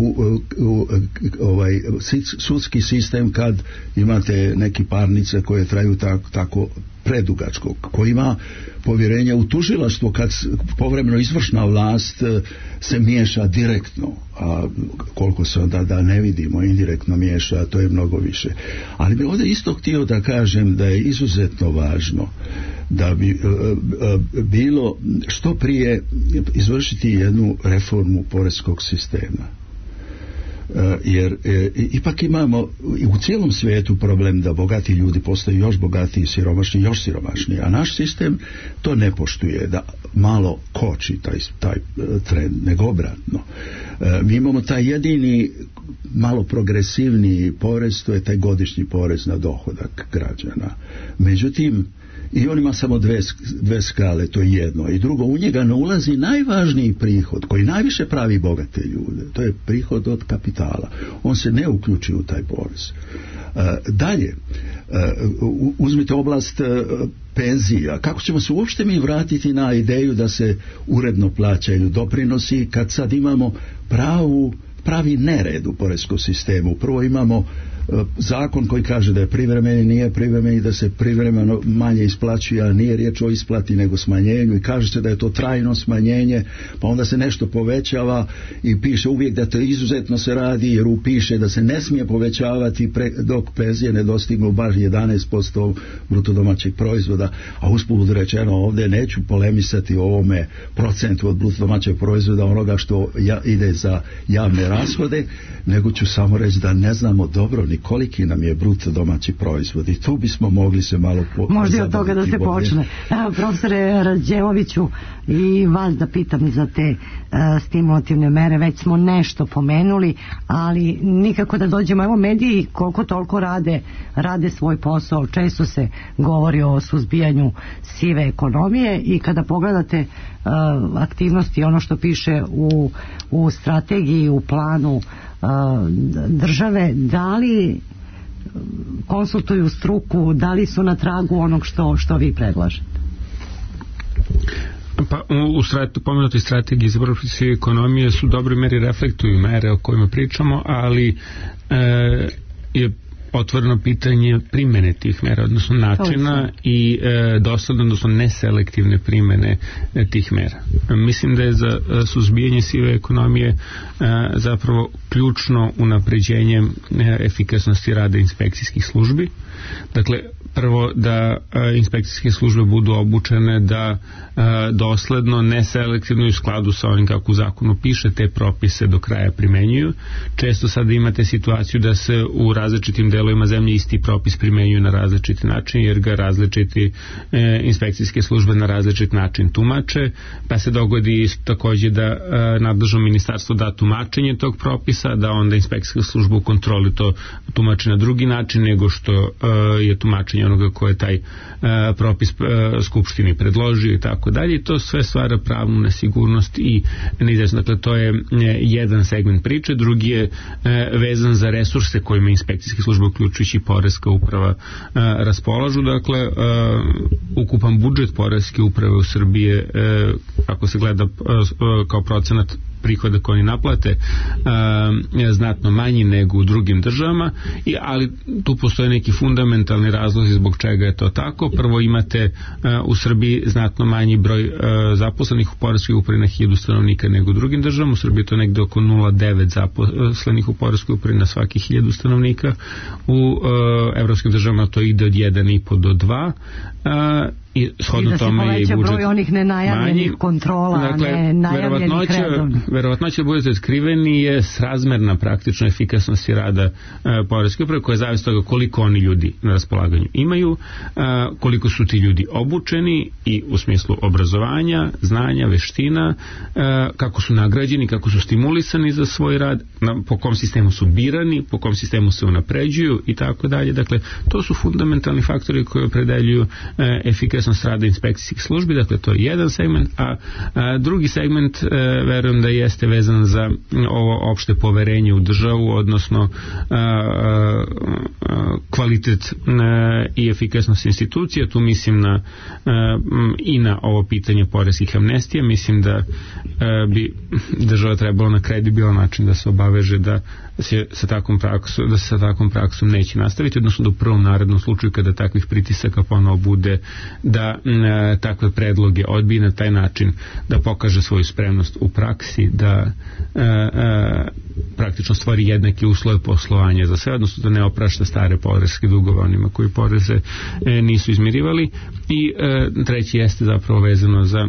sudski sistem kad imate neki parnice koje traju tako predugačko, ko ima povjerenja u tužilaštvo kad povremeno izvršna vlast se miješa direktno, a koliko se onda da ne vidimo indirektno miješa, to je mnogo više. Ali bi ovdje isto htio da kažem da je izuzetno važno da bi bilo što prije izvršiti jednu reformu poreskog sistema. Jer ipak imamo u cijelom svijetu problem da bogati ljudi postaju još bogatiji, siromašni još siromašniji, a naš sistem to ne poštuje, da malo koči taj trend, nego obratno. Mi imamo taj jedini malo progresivniji porez, to je taj godišnji porez na dohodak građana. Međutim, i on ima samo dve skale, to je jedno. I drugo, u njega ne ulazi najvažniji prihod koji najviše pravi bogate ljude. To je prihod od kapitala. On se ne uključi u taj porez. Dalje, uzmite oblast penzija. Kako ćemo se uopšte mi vratiti na ideju da se uredno plaćaju doprinosi kad sad imamo pravi nered u poreskom sistemu? Prvo imamo zakon koji kaže da je privremeni, nije privremeni, da se privremeno manje isplaćuje, a nije riječ o isplati nego smanjenju, i kaže se da je to trajno smanjenje, pa onda se nešto povećava i piše uvijek da to izuzetno se radi, jer piše da se ne smije povećavati dok penzije ne dostignu bar 11% bruto domaćeg proizvoda, a usput rečeno ovdje neću polemisati o ovome procentu od bruto domaćeg proizvoda, onoga što ide za javne rashode, nego ću samo reći da ne znamo dobro ni koliki nam je bruto domaći proizvod, i tu bismo mogli se malo možda od toga da se počne. Profesore Rađevoviću, i vas da pitam za te stimulativne mere, već smo nešto pomenuli, ali nikako da dođemo. Evo, mediji koliko toliko rade svoj posao, često se govori o suzbijanju sive ekonomije, i kada pogledate aktivnosti, ono što piše u strategiji, u planu države, da li konsultuju struku, da li su na tragu onog što vi predlažete? Pa u pomenutoj strategiji za borbu protiv sive ekonomije su dobre meri reflektuju mere o kojima pričamo, ali je otvoreno pitanje primjene tih mera, odnosno načina i dosledno, odnosno neselektivne primjene tih mera. Mislim da je za suzbijanje sive ekonomije zapravo ključno unapređenje efikasnosti rada inspekcijskih službi. Dakle, prvo da inspekcijske službe budu obučene da dosledno, neselektivno i u skladu sa onim kako u zakonu piše te propise do kraja primenjuju. Često sada imate situaciju da se u različitim delovima zemlje isti propis primenjuju na različiti način, jer ga različiti inspekcijske službe na različit način tumače, pa se dogodi također da nadležno ministarstvo da tumačenje tog propisa, da onda inspekcijska služba u kontroli to tumači na drugi način nego što je tumačenje mišljenje onoga ko je taj propis Skupštini predložio i tako dalje. To sve stvara pravnu nesigurnost i neizvesnost. Dakle, to je jedan segment priče. Drugi je vezan za resurse kojima inspekcijske službe, uključujući i poreska uprava, raspolažu. Dakle, ukupan budžet poreske uprave u Srbiji, ako se gleda kao procenat prihoda koji naplate, znatno manji nego u drugim državama, ali tu postoje neki fundamentalni razlozi zbog čega je to tako. Prvo, imate u Srbiji znatno manji broj zaposlenih u poreskoj upravi na 1000 stanovnika nego u drugim državama. U Srbiji je to negde oko 0,9 zaposlenih u poreskoj upravi na svaki 1000 stanovnika. U evropskim državama to ide od 1,5 do 2. I shodno tome je i budžet broj onih nenajavljenih kontrola, dakle, nenajavljenih redovnih. Verovatnoća da budete skriveni je srazmerna praktično efikasnosti rada poreske uprave, koja zavisi od toga koliko oni ljudi na raspolaganju imaju, koliko su ti ljudi obučeni i u smislu obrazovanja, znanja, veština, kako su nagrađeni, kako su stimulisani za svoj rad, po kom sistemu su birani, po kom sistemu se unapređuju i tako dalje. Dakle, to su fundamentalni faktori koji opredeljuju efikasnost rada inspekcijskih službi. Dakle, to je jedan segment, a drugi segment verujem da jeste vezan za ovo opšte poverenje u državu, odnosno kvalitet i efikasnost institucija. Tu mislim i na ovo pitanje poreskih amnestija. Mislim da bi država trebala na kredibilan način da se obaveže da se sa takvom praksom neće nastaviti, odnosno da u prvom narednom slučaju kada takvih pritisaka ponovo bude, da takve predloge odbije, na taj način da pokaže svoju spremnost u praksi, da praktično stvori jednake uslove poslovanja za sve, odnosno da ne oprašta stare poreske dugove onima koji poreze nisu izmirivali. I treći jeste zapravo vezano za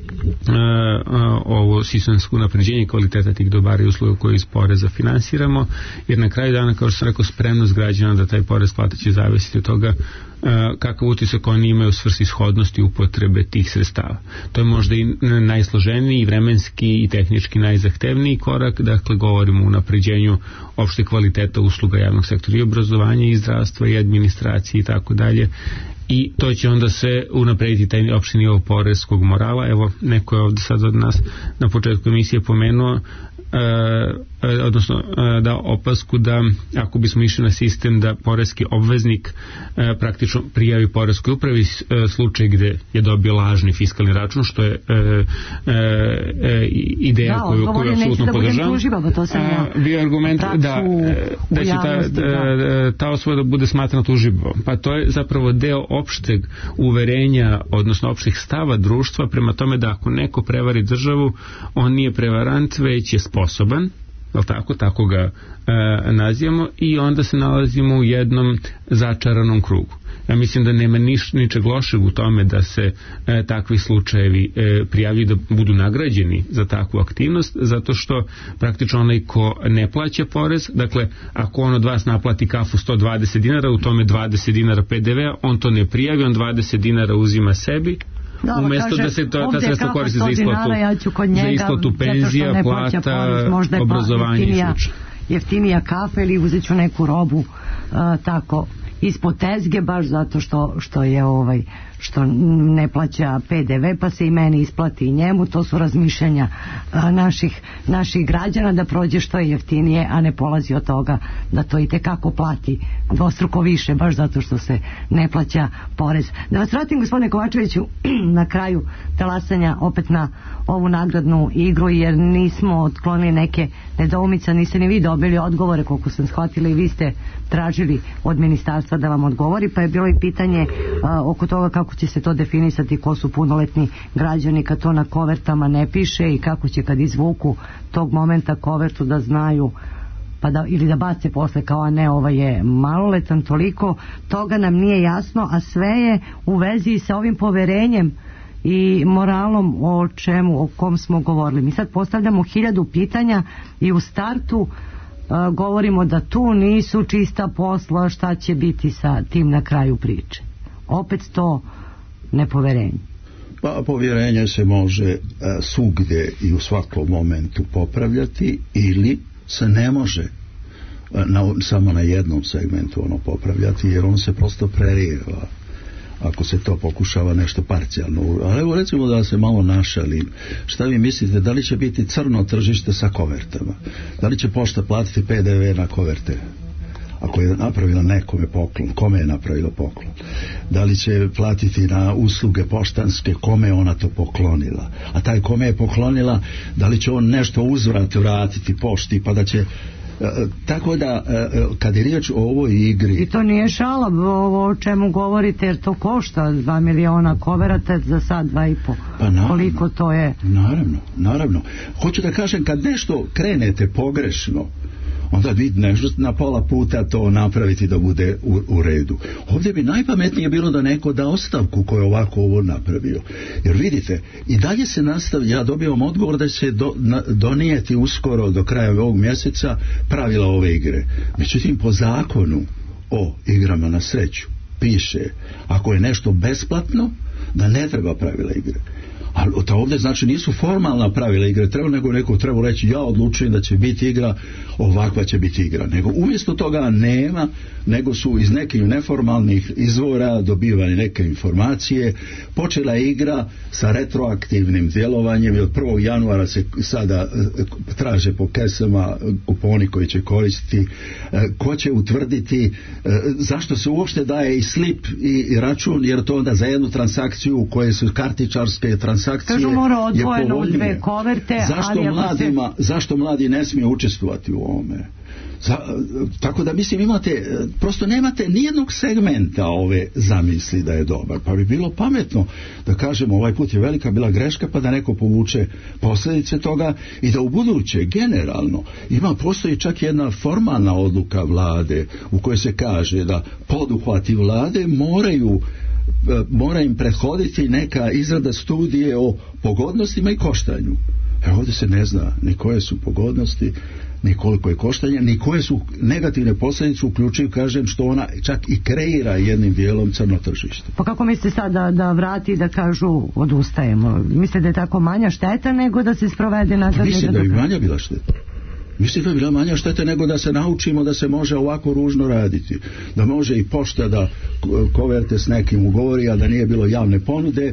ovo sistemsko unapređenje kvaliteta tih dobara i usluga koje iz poreza finansiramo, jer na kraju dana, kao što sam rekao, spremnost građana da taj porez plate će zavisiti od toga kakav utisak oni imaju u svrsishodnosti upotrebe tih sredstava. To je možda i najsloženiji, vremenski i tehnički najzahtevniji korak. Dakle, govorimo o unapređenju opšte kvaliteta usluga javnog sektora i obrazovanja i zdravstva i administracije i tako dalje. I to će onda se unaprediti taj opšti nivo poreskog morala. Evo, neko je ovde sad od nas na početku emisije pomenuo, odnosno dao opasku da ako bismo išli na sistem da poreski obveznik praktično prijavi poreskoj upravi slučaj gde je dobio lažni fiskalni račun, što je ideja koju apsolutno podržavam. Bio argument da će ta osoba da bude smatrana tuživom. Pa to je zapravo deo opšteg uverenja, odnosno opštih stava društva prema tome da ako neko prevari državu, on nije prevarant, već je sposoban, tako ga nazivamo, i onda se nalazimo u jednom začaranom krugu. Ja mislim da nema ničeg lošeg u tome da se takvi slučajevi prijavljaju, da budu nagrađeni za takvu aktivnost, zato što praktično onaj ko ne plaća porez, dakle ako on od vas naplati kafu 120 dinara, u tome 20 dinara PDV-a, on to ne prijavi, on 20 dinara uzima sebi, umjesto da se ta sredstva koristi za isplatu penzija, plata, obrazovanja i sl. Jeftinija kafa ili uzet ću neku robu tako ispod tezge, baš zato što je što ne plaća PDV, pa se i meni isplati i njemu. To su razmišljanja naših građana, da prođe što je jeftinije, a ne polazi od toga da to i tekako plati dvostruko više, baš zato što se ne plaća porez. Da vas vratim, gospodine Kovačeviću, na kraju talasanja opet na ovu nagradnu igru, jer nismo otklonili neke nedoumice, niste ni vi dobili odgovore, koliko sam shvatila, i vi ste tražili od ministarstva da vam odgovori, pa je bilo i pitanje oko toga kako će se to definisati, ko su punoletni građani kad to na kovertama ne piše, i kako će kad izvuku tog momenta kovertu da znaju, pa da, ili da bace posle kao, a ne, ovaj je maloletan. Toliko toga nam nije jasno, a sve je u vezi sa ovim poverenjem i moralom o kom smo govorili. Mi sad postavljamo 1000 pitanja i u startu govorimo da tu nisu čista posla, šta će biti sa tim na kraju priče. Opet to nepoverenje. Pa povjerenje se može svugdje i u svakom momentu popravljati, ili se ne može samo na jednom segmentu ono popravljati, jer on se prosto prerijeva ako se to pokušava nešto parcijalno. Ali evo recimo da se malo našalim. Šta vi mislite, da li će biti crno tržište sa kovertama? Da li će pošta platiti PDV na koverte? Ako je napravila nekome poklon, kome je napravila poklon? Da li će platiti na usluge poštanske, kome je ona to poklonila? A taj kome je poklonila, da li će on nešto uzvrat vratiti pošti, pa da će... Tako da kad je riječ o ovoj igri... I to nije šala ovo o čemu govorite, jer to košta 2 miliona koverata, za sad 2,5. Pa naravno, koliko to je? Naravno. Hoću da kažem, kad nešto krenete pogrešno, onda vi nešto na pola puta to napraviti da bude u redu. Ovdje bi najpametnije bilo da neko da ostavku ko je ovako ovo napravio. Jer vidite, i dalje se nastavi, ja dobivam odgovor da će se donijeti uskoro do kraja ovog mjeseca pravila ove igre. Međutim, po zakonu o igrama na sreću piše, ako je nešto besplatno, da ne treba pravila igre. Ali to ovdje znači nisu formalna pravila igre, neko treba reći ja odlučujem da će biti igra, ovakva će biti igra. Nego umjesto toga nema, nego su iz nekih neformalnih izvora dobivane neke informacije. Počela je igra sa retroaktivnim djelovanjem i od 1. januara se sada traže po kesama kuponi koji će koristiti, ko će utvrditi zašto se uopšte daje i slip i račun, jer to onda za jednu transakciju koje su kartičarske transakcije kažu mora odvojeno u 2 koverte. Zašto mladi ne smiju učestvovati u ovome? Tako da mislim prosto nemate nijednog segmenta ove zamisli da je dobar, pa bi bilo pametno da kažemo ovaj put je velika bila greška, pa da neko povuče posljedice toga i da u buduće generalno postoji čak jedna formalna odluka vlade u kojoj se kaže da poduhvati vlade mora im prethoditi neka izrada studije o pogodnostima i koštanju. Ovdje se ne zna ni koje su pogodnosti, ni koliko je koštanje, ni koje su negativne posljedice, uključuju, kažem, što ona čak i kreira jednim dijelom crno tržište. Pa kako mislite sad da vrati, da kažu odustajemo? Mislite da je tako manja šteta nego da se sprovede nagradna igra? Mislim da bi manja bila šteta. Mislim da je bila manja šteta nego da se naučimo da se može ovako ružno raditi. Da može i pošta da koverte s nekim ugovori, a da nije bilo javne ponude,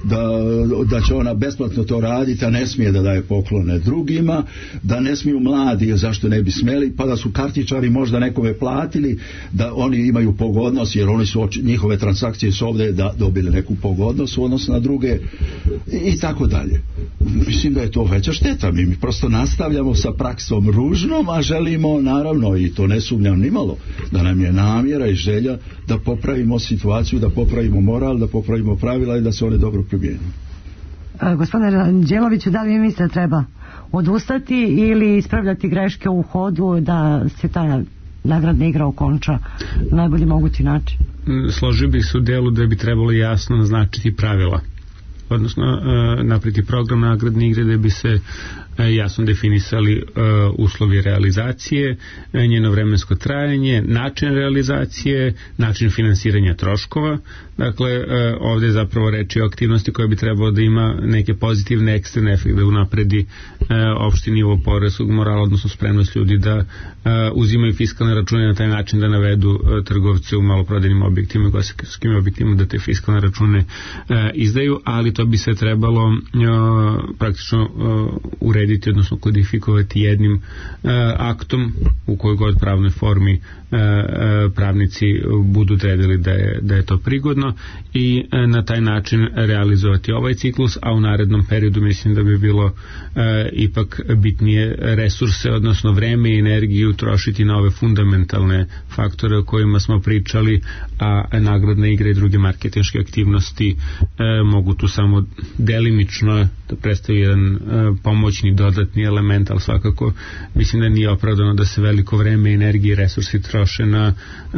da će ona besplatno to raditi, a ne smije da daje poklone drugima, da ne smiju mladi, zašto ne bi smjeli, pa da su kartičari možda nekome platili, da oni imaju pogodnost, jer oni su, njihove transakcije su ovdje da dobili neku pogodnost u odnosu na druge i tako dalje. Mislim da je to veća šteta. Mi prosto nastavljamo sa praksom ružnom, a želimo naravno, i to ne sumnjam nimalo, da nam je namjera i želja da popravimo situaciju, da popravimo moral, da popravimo pravila i da se one dobro primijene. Gospodine Ranđeloviću, da li vi mislite da treba odustati ili ispravljati greške u hodu da se ta nagradna igra okonča na najbolji mogući način? Složio bih se u delu da bi trebalo jasno naznačiti pravila, odnosno napraviti program nagradne igre da bi se jasno definisali uslovi realizacije, njeno vremensko trajanje, način realizacije, način finansiranja troškova. Dakle, ovdje je zapravo reč o aktivnosti koja bi trebalo da ima neke pozitivne eksterne efekte, da unapredi opšti nivo poreskog morala, odnosno spremnost ljudi da uzimaju fiskalne račune, na taj način da navedu trgovce u maloprodajnim objektima, ugostiteljskim objektima, da te fiskalne račune izdaju, ali to bi se trebalo praktično urediti, odnosno kodifikovati jednim aktom u kojoj god pravnoj formi pravnici budu odredili da je to prigodno, i na taj način realizovati ovaj ciklus, a u narednom periodu mislim da bi bilo ipak bitnije resurse, odnosno vreme i energiju trošiti na ove fundamentalne faktore o kojima smo pričali, a nagradne igre i druge marketinške aktivnosti mogu tu samo delimično da predstavi jedan pomoćni dodatni element, ali svakako mislim da nije opravdano da se veliko vreme, energije i resursi troše na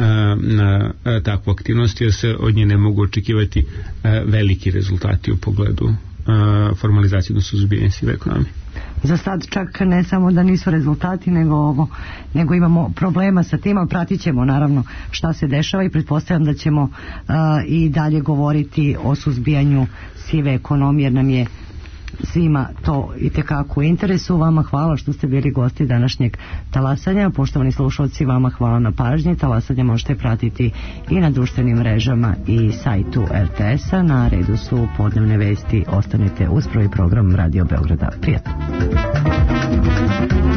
takvu aktivnost, jer se od nje ne mogu očekivati veliki rezultati u pogledu formalizacije, odnosno suzbijanja sive ekonomije. Za sad čak ne samo da nisu rezultati, nego imamo problema sa tim, ali pratit ćemo naravno šta se dešava i pretpostavljam da ćemo i dalje govoriti o suzbijanju sive ekonomije, jer nam je svima to itekako u interesu. Vama hvala što ste bili gosti današnjeg talasanja. Poštovani slušalci, vama hvala na pažnji. Talasanje možete pratiti i na društvenim mrežama i sajtu RTS-a. Na redu su podnevne vesti. Ostanite uz prvi program Radio Beograda. Prijatno.